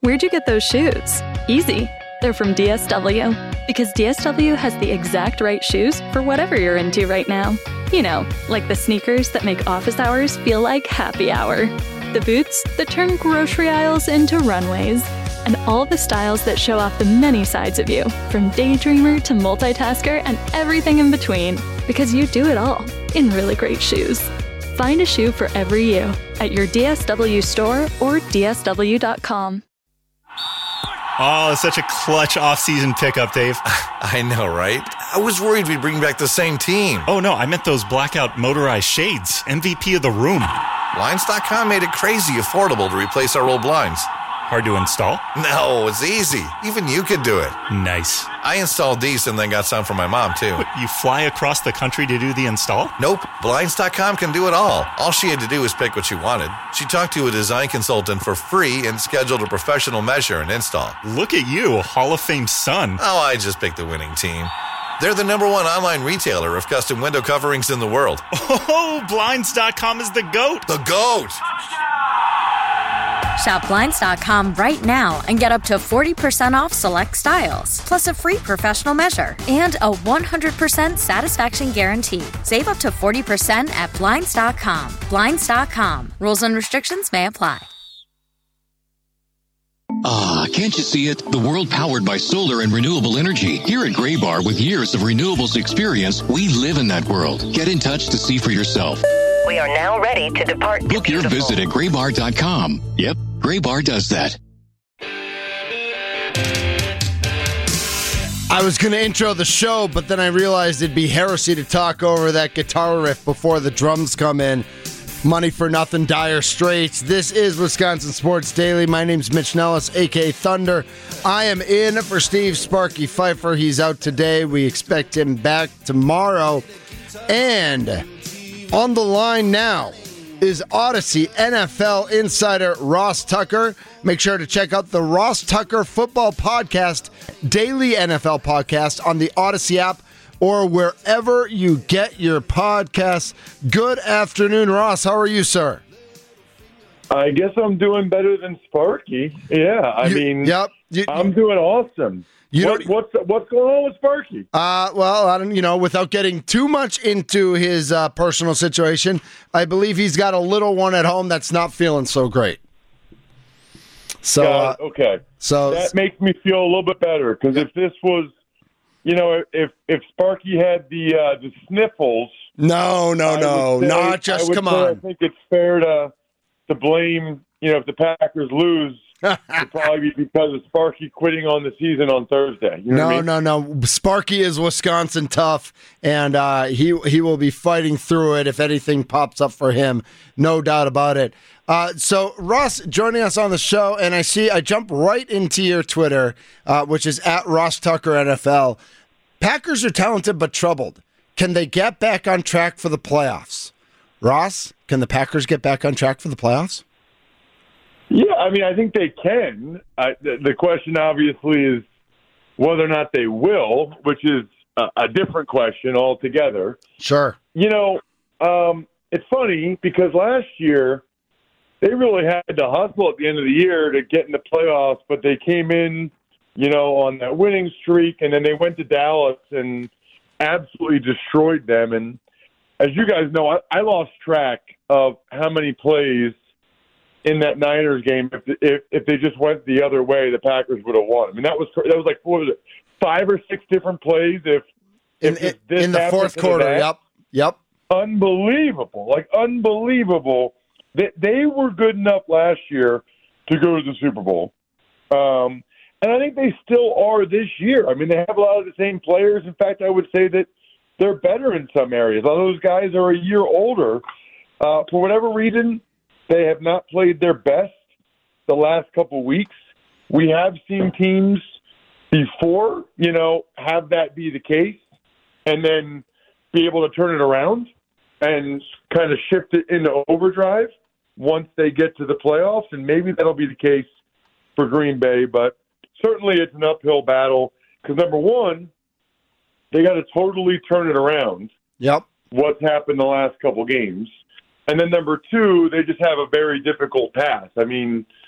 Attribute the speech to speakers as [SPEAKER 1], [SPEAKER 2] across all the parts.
[SPEAKER 1] Where'd you get those shoes? Easy. They're from DSW. Because DSW has the exact right shoes for whatever you're into right now. You know, like the sneakers that make office hours feel like happy hour. The boots that turn grocery aisles into runways. And all the styles that show off the many sides of you, from daydreamer to multitasker and everything in between. Because you do it all in really great shoes. Find a shoe for every you at your DSW store or DSW.com.
[SPEAKER 2] Oh, such a clutch off-season pickup, Dave.
[SPEAKER 3] I know, right? I was worried we'd bring back the same team.
[SPEAKER 2] Oh, no, I meant those blackout motorized shades. MVP of the room.
[SPEAKER 3] Blinds.com made it crazy affordable to replace our old blinds.
[SPEAKER 2] Hard to install?
[SPEAKER 3] No, it's easy. Even you could do it.
[SPEAKER 2] Nice.
[SPEAKER 3] I installed these and then got some for my mom, too.
[SPEAKER 2] What, you fly across the country to do the install?
[SPEAKER 3] Nope. Blinds.com can do it all. All she had to do was pick what she wanted. She talked to a design consultant for free and scheduled a professional measure and install.
[SPEAKER 2] Look at you, Hall of Fame son.
[SPEAKER 3] Oh, I just picked the winning team. They're the #1 online retailer of custom window coverings in the world.
[SPEAKER 2] Oh, Blinds.com is the GOAT.
[SPEAKER 3] The GOAT!
[SPEAKER 4] Shop Blinds.com right now and get up to 40% off select styles, plus a free professional measure and a 100% satisfaction guarantee. Save up to 40% at Blinds.com. Blinds.com. Rules and restrictions may apply.
[SPEAKER 5] Ah, can't you see it? The world powered by solar and renewable energy. Here at Graybar, with years of renewables experience, we live in that world. Get in touch to see for yourself.
[SPEAKER 6] We are now ready to depart.
[SPEAKER 5] Book your visit at Graybar.com. Yep, Graybar does that.
[SPEAKER 7] I was going to intro the show, but then I realized it'd be heresy to talk over that guitar riff before the drums come in. Money for Nothing, Dire Straits. This is Wisconsin Sports Daily. My name's Mitch Nellis, a.k.a. Thunder. I am in for Steve Sparky Pfeiffer. He's out today. We expect him back tomorrow. And on the line now is Odyssey NFL insider Ross Tucker. Make sure to check out the Ross Tucker Football Podcast, daily NFL podcast on the Odyssey app or wherever you get your podcasts. Good afternoon, Ross. How are you, sir?
[SPEAKER 8] I guess I'm doing better than Sparky. Yeah,
[SPEAKER 7] Yep.
[SPEAKER 8] I'm doing awesome. What's going on with Sparky?
[SPEAKER 7] Well, I don't, without getting too much into his personal situation, I believe he's got a little one at home that's not feeling so great. So,
[SPEAKER 8] okay.
[SPEAKER 7] So
[SPEAKER 8] that makes me feel a little bit better, because if this was, if Sparky had the sniffles.
[SPEAKER 7] No, not just, come on.
[SPEAKER 8] I think it's fair to blame, if the Packers lose, it'd probably be because of Sparky quitting on the season on Thursday. You know what I mean?
[SPEAKER 7] No. Sparky is Wisconsin tough, and he will be fighting through it if anything pops up for him. No doubt about it. So Ross joining us on the show, and I jump right into your Twitter, which is at Ross Tucker NFL. Packers are talented but troubled. Can they get back on track for the playoffs? Ross, can the Packers get back on track for the playoffs?
[SPEAKER 8] Yeah, I think they can. The question obviously is whether or not they will, which is a different question altogether.
[SPEAKER 7] Sure.
[SPEAKER 8] It's funny because last year they really had to hustle at the end of the year to get in the playoffs, but they came in, on that winning streak, and then they went to Dallas and absolutely destroyed them. And as you guys know, I lost track of how many plays in that Niners game. If they just went the other way, the Packers would have won. That was like, what was it, 5 or 6 different plays?
[SPEAKER 7] In the fourth quarter, yep.
[SPEAKER 8] Unbelievable, unbelievable. They were good enough last year to go to the Super Bowl. And I think they still are this year. They have a lot of the same players. In fact, I would say that they're better in some areas. All those guys are a year older. For whatever reason, they have not played their best the last couple weeks. We have seen teams before, have that be the case and then be able to turn it around and kind of shift it into overdrive once they get to the playoffs. And maybe that'll be the case for Green Bay, but certainly it's an uphill battle because, number one, they got to totally turn it around.
[SPEAKER 7] Yep.
[SPEAKER 8] What's happened the last couple games. And then number two, they just have a very difficult path. They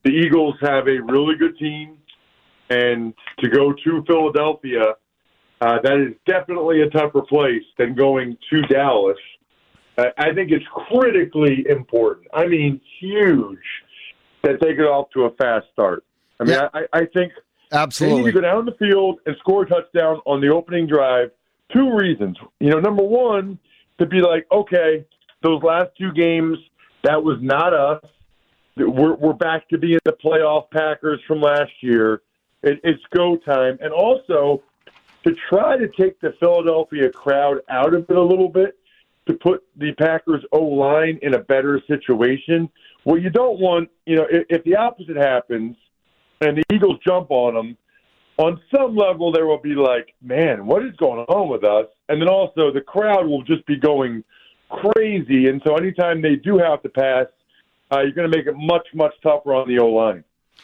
[SPEAKER 8] the Eagles have a really good team, and to go to Philadelphia, that is definitely a tougher place than going to Dallas. I think it's critically important. I mean, huge that they get off to a fast start. I mean,
[SPEAKER 7] Yeah.
[SPEAKER 8] I think
[SPEAKER 7] Absolutely.
[SPEAKER 8] they need to go down the field and score a touchdown on the opening drive. 2 reasons. Number one, to be like, okay, those last 2 games, that was not us. We're back to being the playoff Packers from last year. It's go time. And also, to try to take the Philadelphia crowd out of it a little bit, to put the Packers O-line in a better situation. What you don't want, if the opposite happens and the Eagles jump on them, on some level there will be like, man, what is going on with us? And then also the crowd will just be going crazy. And so anytime they do have to pass, you're going to make it much, much tougher on the O-line.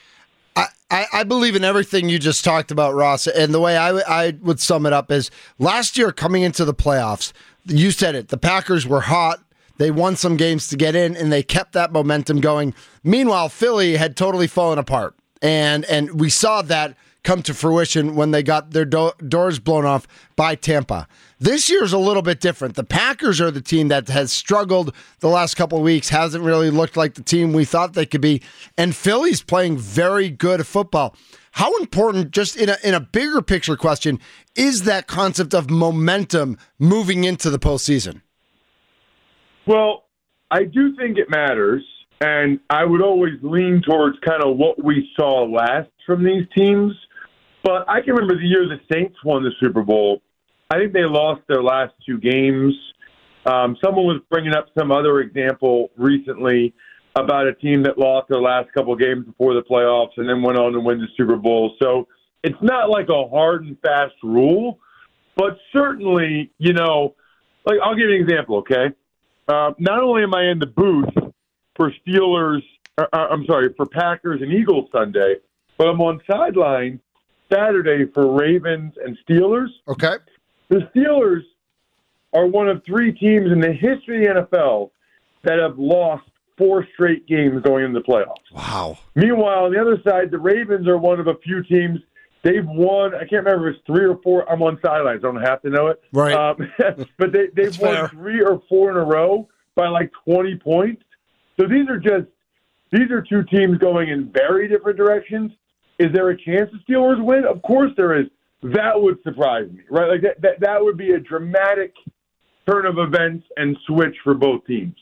[SPEAKER 7] I believe in everything you just talked about, Ross, and the way I would sum it up is last year coming into the playoffs, you said it, the Packers were hot, they won some games to get in, and they kept that momentum going. Meanwhile, Philly had totally fallen apart, and we saw that come to fruition when they got their doors blown off by Tampa. This year's a little bit different. The Packers are the team that has struggled the last couple of weeks, hasn't really looked like the team we thought they could be, and Philly's playing very good football. How important, just in a bigger picture question, is that concept of momentum moving into the postseason?
[SPEAKER 8] Well, I do think it matters, and I would always lean towards kind of what we saw last from these teams. But I can remember the year the Saints won the Super Bowl. I think they lost their last 2 games. Someone was bringing up some other example recently about a team that lost their last couple of games before the playoffs and then went on to win the Super Bowl. So it's not like a hard and fast rule, but certainly, like I'll give you an example, okay? Not only am I in the booth for for Packers and Eagles Sunday, but I'm on sideline Saturday for Ravens and Steelers.
[SPEAKER 7] Okay.
[SPEAKER 8] The Steelers are one of 3 teams in the history of the NFL that have lost 4 straight games going into the playoffs.
[SPEAKER 7] Wow.
[SPEAKER 8] Meanwhile, on the other side, the Ravens are one of a few teams. They've won, I can't remember if it's 3 or 4. I'm on sidelines. I don't have to know it.
[SPEAKER 7] Right.
[SPEAKER 8] But they've won
[SPEAKER 7] fair.
[SPEAKER 8] 3 or 4 in a row by like 20 points. So these are 2 teams going in very different directions. Is there a chance the Steelers win? Of course there is. That would surprise me, right? Like that would be a dramatic turn of events and switch for both teams.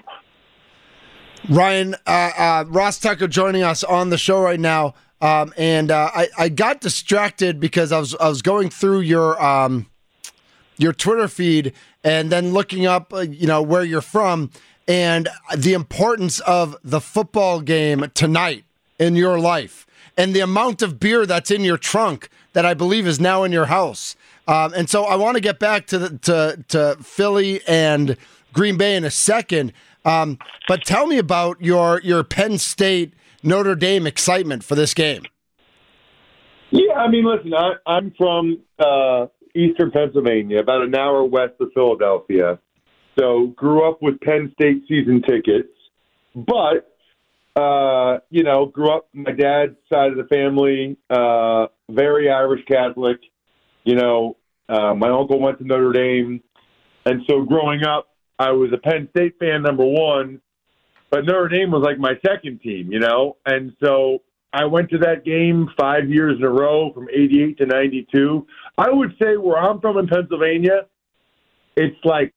[SPEAKER 7] Ryan, Ross Tucker joining us on the show right now, and I got distracted because I was going through your Twitter feed and then looking up where you're from and the importance of the football game tonight in your life and the amount of beer that's in your trunk that I believe is now in your house. And so I want to get back to Philly and Green Bay in a second. But tell me about your Penn State Notre Dame excitement for this game.
[SPEAKER 8] Yeah, I mean, listen, I'm from eastern Pennsylvania, about an hour west of Philadelphia. So grew up with Penn State season tickets, but grew up, my dad's side of the family, very Irish Catholic. My uncle went to Notre Dame. And so growing up, I was a Penn State fan, number one, but Notre Dame was like my second team, And so I went to that game 5 years in a row from 88 to 92. I would say where I'm from in Pennsylvania, it's like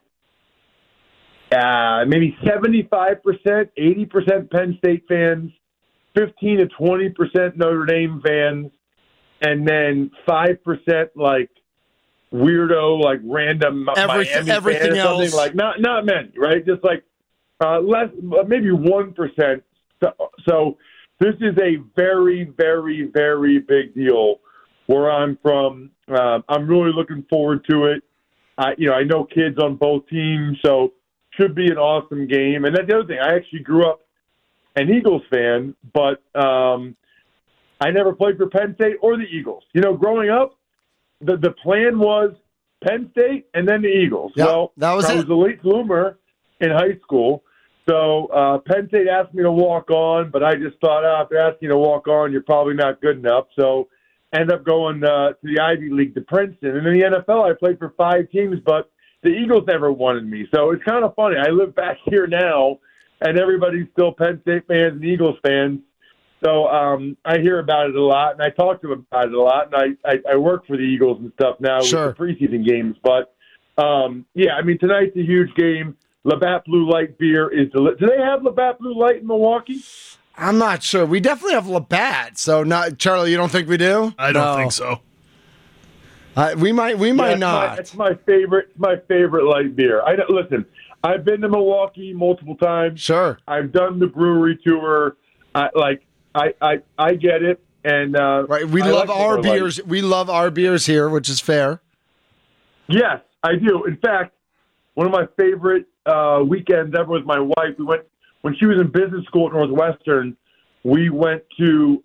[SPEAKER 8] maybe 75%, 80% Penn State fans, 15 to 20% Notre Dame fans, and then 5% like weirdo, like random Miami
[SPEAKER 7] everything
[SPEAKER 8] fan or something.
[SPEAKER 7] else.
[SPEAKER 8] Like not many, right? Just like less, maybe 1%. So this is a very, very, very big deal where I'm from. I'm really looking forward to it. I know kids on both teams, so should be an awesome game. And that's the other thing. I actually grew up an Eagles fan, but I never played for Penn State or the Eagles. Growing up, the plan was Penn State and then the Eagles.
[SPEAKER 7] Yep,
[SPEAKER 8] well,
[SPEAKER 7] that was
[SPEAKER 8] I
[SPEAKER 7] it.
[SPEAKER 8] was a late bloomer in high school, So Penn State asked me to walk on, but I just thought, if they're asking you to walk on, you're probably not good enough. So end up going to the Ivy League to Princeton. And in the NFL, I played for 5 teams, but the Eagles never wanted me. So it's kind of funny. I live back here now, and everybody's still Penn State fans and Eagles fans. So I hear about it a lot, and I talk to them about it a lot. And I work for the Eagles and stuff now with the preseason games. But, tonight's a huge game. Labatt Blue Light beer is delicious. Do they have Labatt Blue Light in Milwaukee?
[SPEAKER 7] I'm not sure. We definitely have Labatt. So, not Charlie, you don't think we do?
[SPEAKER 2] I don't think so.
[SPEAKER 7] We might not.
[SPEAKER 8] It's my favorite light beer. Listen, I've been to Milwaukee multiple times.
[SPEAKER 7] Sure.
[SPEAKER 8] I've done the brewery tour. I get it. And
[SPEAKER 7] right, we love our beers. We love our beers here, which is fair.
[SPEAKER 8] Yes, I do. In fact, one of my favorite weekends ever with my wife. We went when she was in business school at Northwestern. We went to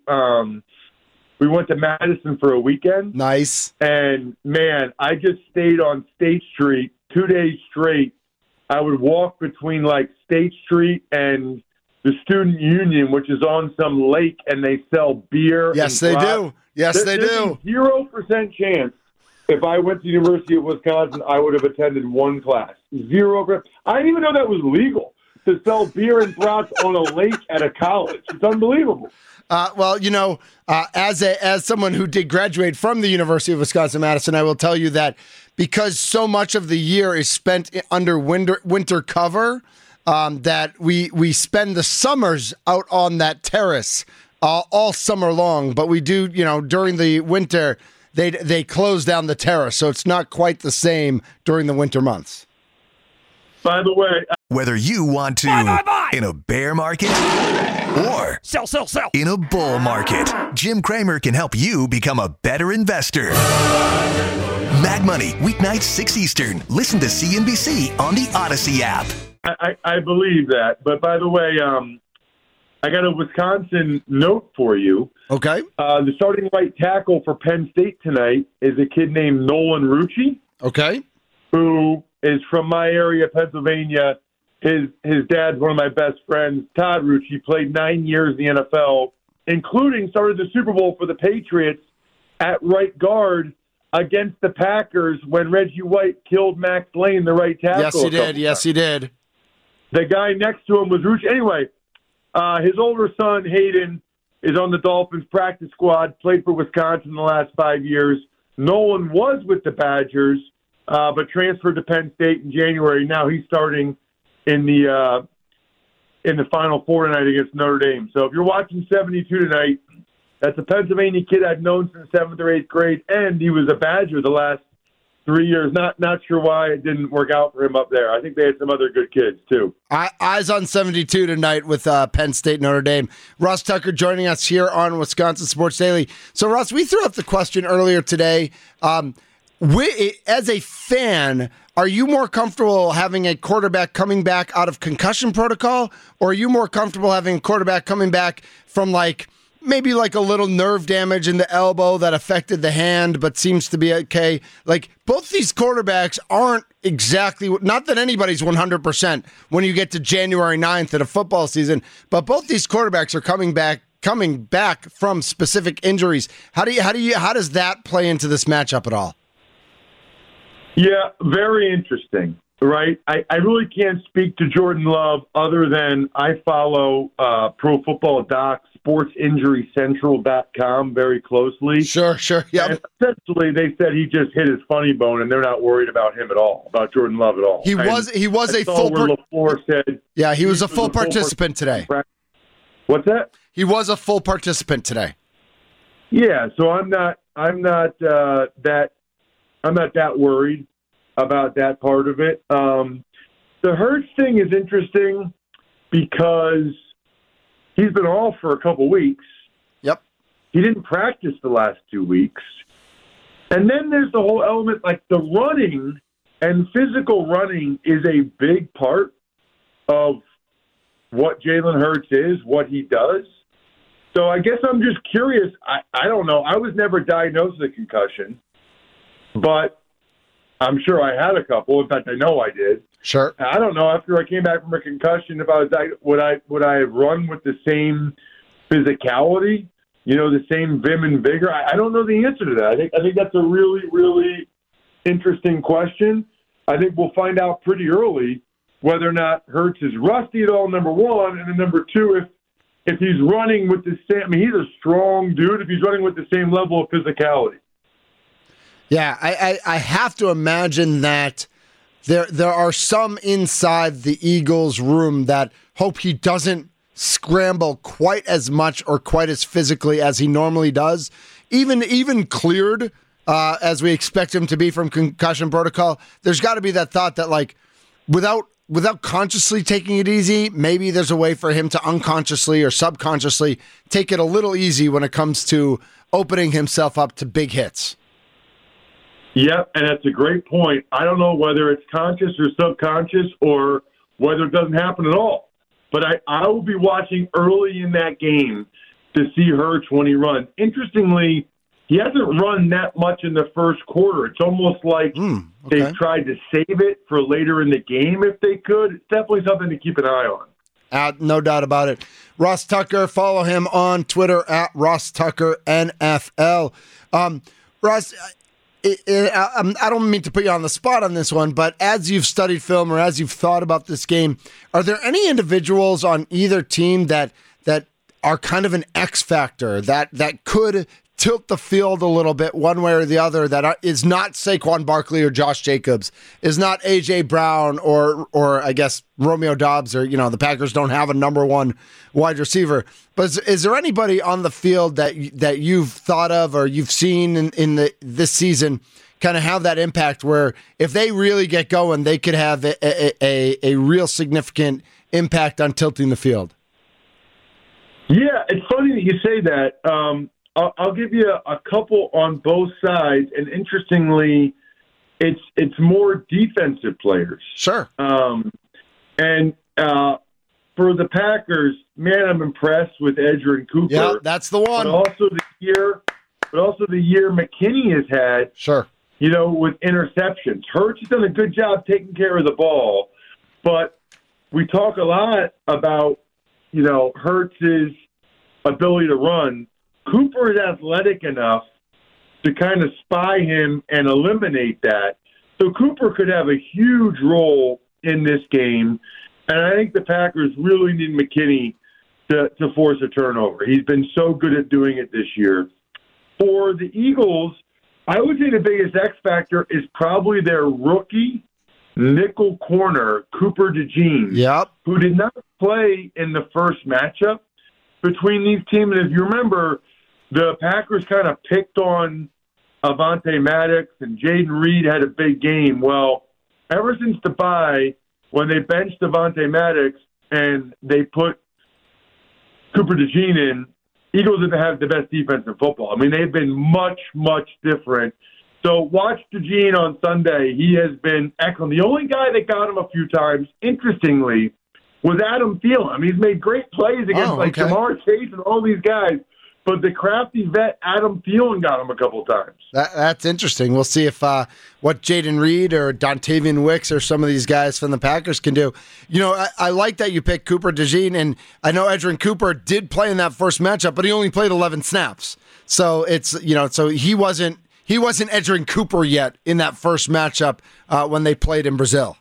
[SPEAKER 8] Madison for a weekend.
[SPEAKER 7] Nice.
[SPEAKER 8] And man, I just stayed on State Street 2 days straight. I would walk between like State Street and the Student Union, which is on some lake, and they sell beer.
[SPEAKER 7] Yes, they do. Yes, they do.
[SPEAKER 8] 0% chance. If I went to the University of Wisconsin, I would have attended one class. 0%. I didn't even know that was legal to sell beer and brats on a lake at a college. It's unbelievable.
[SPEAKER 7] As someone who did graduate from the University of Wisconsin-Madison, I will tell you that because so much of the year is spent under winter cover, that we spend the summers out on that terrace all summer long. But we do, during the winter, they close down the terrace, so it's not quite the same during the winter months.
[SPEAKER 8] By the way,
[SPEAKER 9] whether you want to in a bear market or
[SPEAKER 10] sell
[SPEAKER 9] in a bull market, Jim Cramer can help you become a better investor. Mad Money, weeknights 6 Eastern. Listen to CNBC on the Odyssey app.
[SPEAKER 8] I believe that. But by the way, I got a Wisconsin note for you.
[SPEAKER 7] Okay.
[SPEAKER 8] The starting right tackle for Penn State tonight is a kid named Nolan Rucci.
[SPEAKER 7] Okay.
[SPEAKER 8] Who is from my area, Pennsylvania. His dad's one of my best friends, Todd Rucci, played 9 years in the NFL, including started the Super Bowl for the Patriots at right guard against the Packers when Reggie White killed Max Lane, the right tackle.
[SPEAKER 7] Yes, he did. Yes, he did.
[SPEAKER 8] The guy next to him was Rucci. Anyway, his older son, Hayden, is on the Dolphins practice squad, played for Wisconsin the last 5 years. Nolan was with the Badgers, but transferred to Penn State in January. Now he's starting in the Final Four tonight against Notre Dame. So if you're watching 72 tonight, that's a Pennsylvania kid I've known since 7th or 8th grade, and he was a Badger the last 3 years. Not sure why it didn't work out for him up there. I think they had some other good kids, too.
[SPEAKER 7] Eyes on 72 tonight with Penn State, Notre Dame. Russ Tucker joining us here on Wisconsin Sports Daily. So, Russ, we threw up the question earlier today. As a fan, are you more comfortable having a quarterback coming back out of concussion protocol, or are you more comfortable having a quarterback coming back from maybe a little nerve damage in the elbow that affected the hand but seems to be okay? Both these quarterbacks aren't exactly, not that anybody's 100% when you get to January 9th in a football season, but both these quarterbacks are coming back from specific injuries. How does that play into this matchup at all?
[SPEAKER 8] Yeah, very interesting, right? I really can't speak to Jordan Love other than I follow Pro Football Doc, SportsInjuryCentral.com very closely.
[SPEAKER 7] Sure, yeah.
[SPEAKER 8] Essentially, they said he just hit his funny bone, and they're not worried about him at all, about Jordan Love at all.
[SPEAKER 7] He was a full.
[SPEAKER 8] LaFleur said,
[SPEAKER 7] yeah, he was a full participant today.
[SPEAKER 8] What's that?
[SPEAKER 7] He was a full participant today.
[SPEAKER 8] Yeah, so I'm not that worried about that part of it. The Hurts thing is interesting because he's been off for a couple weeks.
[SPEAKER 7] Yep.
[SPEAKER 8] He didn't practice the last 2 weeks. And then there's the whole element, the running and physical running is a big part of what Jalen Hurts is, what he does. So I guess I'm just curious. I don't know. I was never diagnosed with a concussion, but I'm sure I had a couple. In fact, I know I did.
[SPEAKER 7] Sure.
[SPEAKER 8] I don't know. After I came back from a concussion, if I was, would I have run with the same physicality? The same vim and vigor? I don't know the answer to that. I think that's a really, really interesting question. I think we'll find out pretty early whether or not Hurts is rusty at all, number one, and then number two, if he's running with the same. I mean, he's a strong dude. If he's running with the same level of physicality.
[SPEAKER 7] Yeah, I have to imagine that there are some inside the Eagles' room that hope he doesn't scramble quite as much or quite as physically as he normally does. Even cleared as we expect him to be from concussion protocol, there's got to be that thought that, like, without consciously taking it easy, maybe there's a way for him to unconsciously or subconsciously take it a little easy when it comes to opening himself up to big hits.
[SPEAKER 8] Yep, and that's a great point. I don't know whether it's conscious or subconscious or whether it doesn't happen at all. But I will be watching early in that game to see Hurts when he runs. Interestingly, he hasn't run that much in the first quarter. It's almost like they've tried to save it for later in the game if they could. It's definitely something to keep an eye on.
[SPEAKER 7] No doubt about it. Ross Tucker, follow him on Twitter at Ross Tucker NFL. Ross, I don't mean to put you on the spot on this one, but as you've studied film or as you've thought about this game, are there any individuals on either team that are kind of an X factor that could tilt the field a little bit one way or the other, that is not Saquon Barkley or Josh Jacobs, is not A.J. Brown or I guess Romeo Doubs, or, the Packers don't have a number one wide receiver. But is there anybody on the field that you've thought of or you've seen in this season kind of have that impact where if they really get going, they could have a real significant impact on tilting the field?
[SPEAKER 8] Yeah, it's funny that you say that. I'll give you a couple on both sides, and interestingly, it's more defensive players.
[SPEAKER 7] Sure.
[SPEAKER 8] And for the Packers, man, I'm impressed with Edgerrin Cooper.
[SPEAKER 7] Yeah, that's the one.
[SPEAKER 8] But also the year McKinney has had.
[SPEAKER 7] Sure.
[SPEAKER 8] With interceptions. Hurts has done a good job taking care of the ball, but we talk a lot about Hurts' ability to run. Cooper is athletic enough to kind of spy him and eliminate that. So Cooper could have a huge role in this game, and I think the Packers really need McKinney to force a turnover. He's been so good at doing it this year. For the Eagles, I would say the biggest X factor is probably their rookie nickel corner, Cooper DeJean, who did not play in the first matchup between these teams. And if you remember, the Packers kind of picked on Avonte Maddox, and Jaden Reed had a big game. Well, ever since the bye, when they benched Avonte Maddox and they put Cooper DeJean in, Eagles didn't have the best defense in football. I mean, they've been much, much different. So watch DeJean on Sunday. He has been excellent. The only guy that got him a few times, interestingly, was Adam Thielen. I mean, he's made great plays against Jamar Chase and all these guys. But the crafty vet Adam Thielen got him a couple times.
[SPEAKER 7] That's interesting. We'll see if what Jaden Reed or Dontavian Wicks or some of these guys from the Packers can do. I like that you picked Cooper DeJean, and I know Edgerrin Cooper did play in that first matchup, but he only played 11 snaps. So it's so he wasn't Edgerrin Cooper yet in that first matchup when they played in Brazil.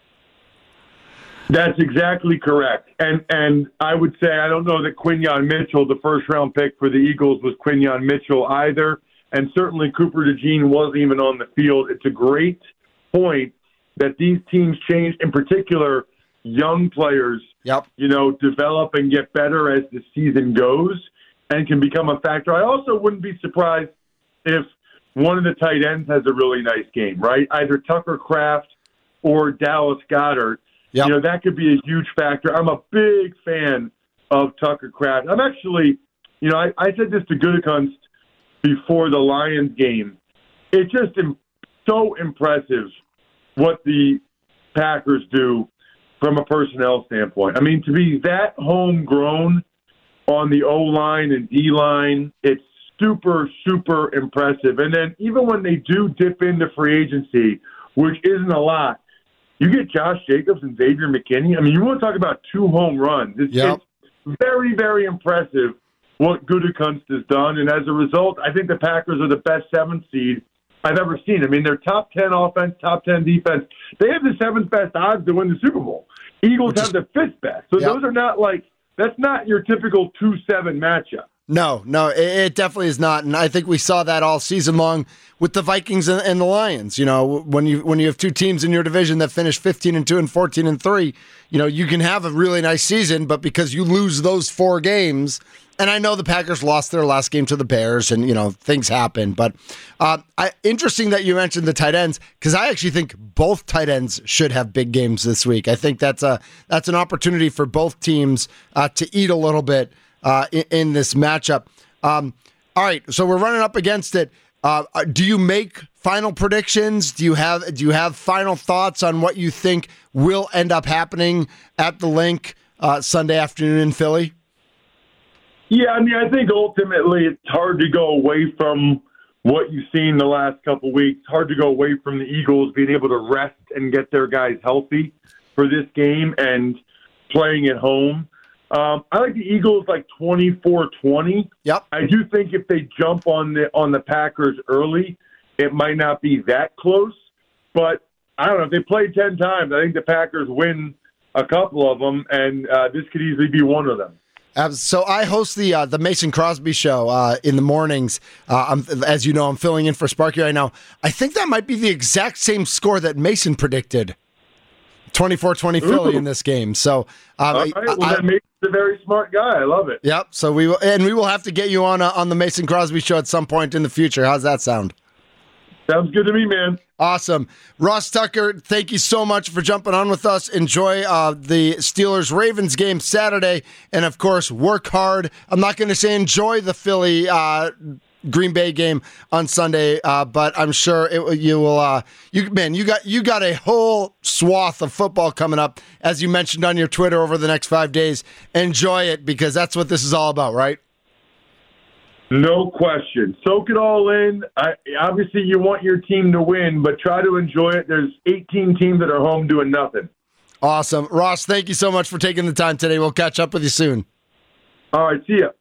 [SPEAKER 8] That's exactly correct. And I would say I don't know that Quinyon Mitchell, the first-round pick for the Eagles, was Quinyon Mitchell either. And certainly Cooper DeJean wasn't even on the field. It's a great point that these teams change, in particular young players, develop and get better as the season goes and can become a factor. I also wouldn't be surprised if one of the tight ends has a really nice game, right? Either Tucker Kraft or Dallas Goedert. Yep. That could be a huge factor. I'm a big fan of Tucker Kraft. I'm actually, I said this to Gutekunst before the Lions game. It's just so impressive what the Packers do from a personnel standpoint. I mean, to be that homegrown on the O-line and D-line, it's super, super impressive. And then even when they do dip into free agency, which isn't a lot, You get Josh Jacobs and Xavier McKinney. I mean, you want to talk about 2 home runs. It's very, very impressive what Gutekunst has done. And as a result, I think the Packers are the best 7th seed I've ever seen. I mean, they're top 10 offense, top 10 defense. They have the 7th best odds to win the Super Bowl. Eagles have the 5th best. So those are not that's not your typical 2-7 matchup.
[SPEAKER 7] No, it definitely is not, and I think we saw that all season long with the Vikings and the Lions. You know, when you have 2 teams in your division that finish 15-2 and 14-3, you know, you can have a really nice season, but because you lose those 4 games, and I know the Packers lost their last game to the Bears, and you know things happen. But interesting that you mentioned the tight ends, because I actually think both tight ends should have big games this week. I think that's an opportunity for both teams to eat a little bit in this matchup. All right, so we're running up against it. Do you make final predictions? Do you have final thoughts on what you think will end up happening at the Link Sunday afternoon in Philly?
[SPEAKER 8] Yeah, I mean, I think ultimately it's hard to go away from what you've seen the last couple weeks. It's hard to go away from the Eagles being able to rest and get their guys healthy for this game and playing at home. I like the Eagles 24-20.
[SPEAKER 7] Yep.
[SPEAKER 8] I do think if they jump on the Packers early, it might not be that close. But I don't know. If they play 10 times, I think the Packers win a couple of them, and this could easily be one of them.
[SPEAKER 7] So I host the Mason Crosby show in the mornings. As you know, I'm filling in for Sparky right now. I think that might be the exact same score that Mason predicted. 24-20 Philly in this game. So,
[SPEAKER 8] all right. Well, that Mason's a very smart guy. I love it.
[SPEAKER 7] Yep. So we will have to get you on the Mason Crosby show at some point in the future. How's that sound?
[SPEAKER 8] Sounds good to me, man.
[SPEAKER 7] Awesome. Ross Tucker, thank you so much for jumping on with us. Enjoy the Steelers-Ravens game Saturday. And, of course, work hard. I'm not going to say enjoy the Philly Green Bay game on Sunday, but I'm sure you will. You got a whole swath of football coming up, as you mentioned on your Twitter over the next 5 days. Enjoy it, because that's what this is all about, right?
[SPEAKER 8] No question. Soak it all in. Obviously, you want your team to win, but try to enjoy it. There's 18 teams that are home doing nothing.
[SPEAKER 7] Awesome. Ross, thank you so much for taking the time today. We'll catch up with you soon.
[SPEAKER 8] All right, see ya.